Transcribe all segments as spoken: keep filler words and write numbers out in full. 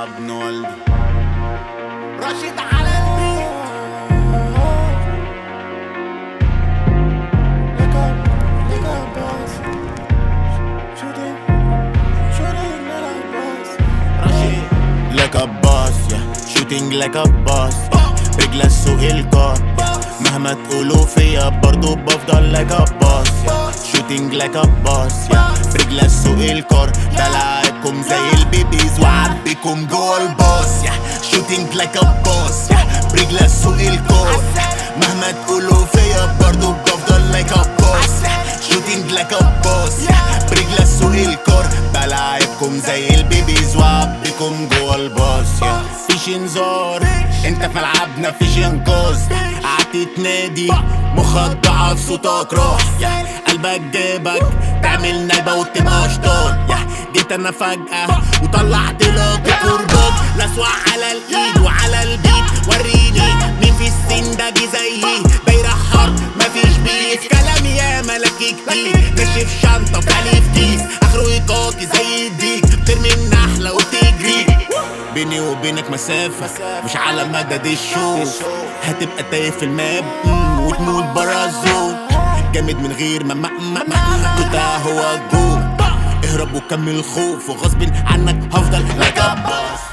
ابن والدي راشد على البيت. Look up, look up, boss. Shooting, shooting, look up, boss. راشد like a boss yeah shooting like a boss yeah. رجل السوق الكار مهما تقولوا فيا برضو بفضل like a boss yeah. shooting like a boss yeah. رجل السوق الكار بلاعبكم زي البيبيز وعبيكم جوا الباص yeah. shooting like a boss yeah. برجل السوق الكار مهما تقولوا فيا برضو بفضل like a boss yeah. shooting like a boss yeah. برجل السوق الكار بلاعبكم زي البيبيز وعبيكم جوا الباص yeah. فيش انذار انت في ملعبنا فيش انقاذ قعدت تنادي مخك ضعف صوتك راح yeah. قلبك جابك تعمل نايبة وتبقى شطان yeah. جيت انا فجأة وطلعت لك الكرباج لسوع على الايد وعلى البيت وريني مين في السن ده جه زيي دايرة حرب مفيش بيف كلامي يا ملاكي كتير ناشف شنطة وفالي في كيس اخره يقاكي زي الديك بترمي النحلة وبتجري بيني وبينك مسافة مش على مدد الشوف هتبقى تايه في الماب وتموت برا الزون جامد من غير ما ما ما ما كنت هو الجول اهرب وكمل خوف وغصب عنك هفضل like a boss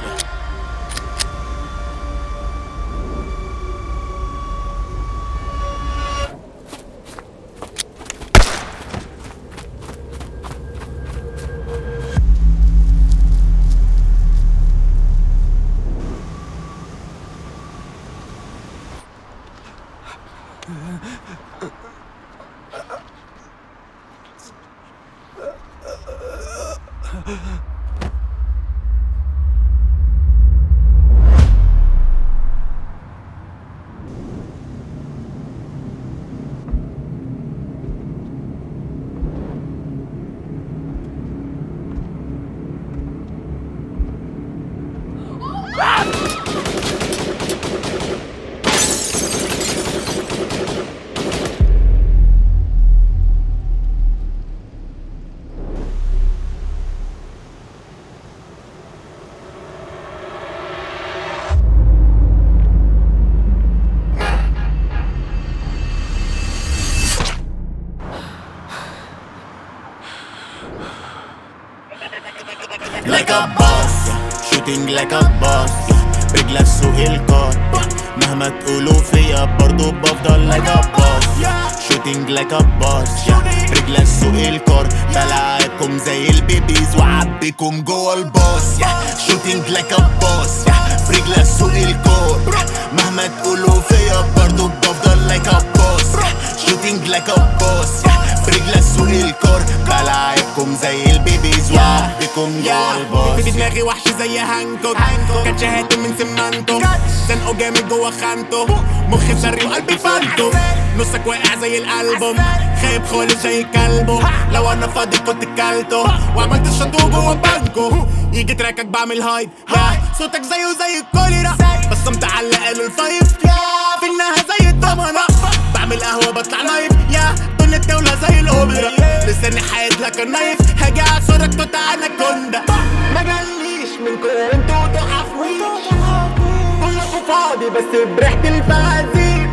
like a boss yeah. shooting like a boss yeah. رجل السوق الكار yeah. مهما تقولوا فيا برضو بفضل like a boss yeah. shooting like a boss yeah. رجل السوق الكار بلاعبكم زي البيبيز وعبيكم جوا الباص yeah. shooting like a boss yeah. رجل السوق الكار مهما تقولوا فيا برضو بفضل like a boss yeah. shooting like a boss yeah. رجل السوق الكار بلاعبكم زي البيبيز وعبيكم جوا الباص في دماغي وحش زي هانكوك كان شهادة من سمانتو زنقه جامد جوا خانته مخي بشري وقلبي فانتو نصك واقع زي الالبوم خايب خالص زي كلبه لو انا فاضي كنت كلته وعملت الشطوه جوا بانكو يجي تراكك بعمل هايد يا صوتك زيه زي الكوليرا بس متعلق له الفايف يا في انها زي الضمنة بعمل قهوة بطلع لايف يا دنيا الدولة زي الاوبرا لساني حايد لك النايف هاجي اعصرك توتا اناكوندا ما جاليش منكم انتوا تحفويش كلكوا فاضي بس بريحة الفوازير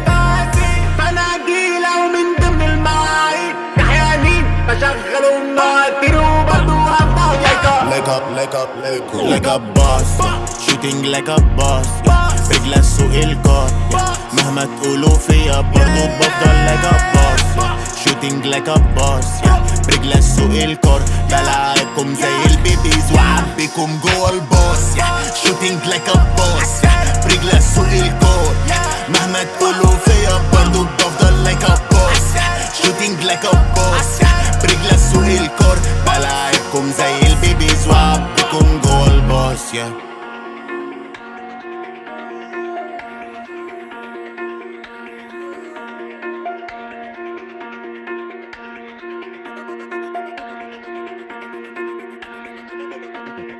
فانا اجيلة ومن ضمن المواعيد كحيانين بشغلهم مواتير وبرضو هفضل like a like a like a like a boss yeah. shooting like a boss yeah. رجل السوق الكار yeah. مهما تقولوا فيا برضو بفضل like a boss yeah. shooting like a boss yeah. رجل السوق الكار بلاعبكم زي البيبيز وعبيكم جوا الباص yeah. shooting like a boss yeah. رجل السوق الكار yeah. مهما تقولوا فيا برضو بفضل like a boss yeah. shooting like a boss yeah. رجل السوق الكار بلاعبكم زي البيبيز وعبيكم جوا الباص yeah.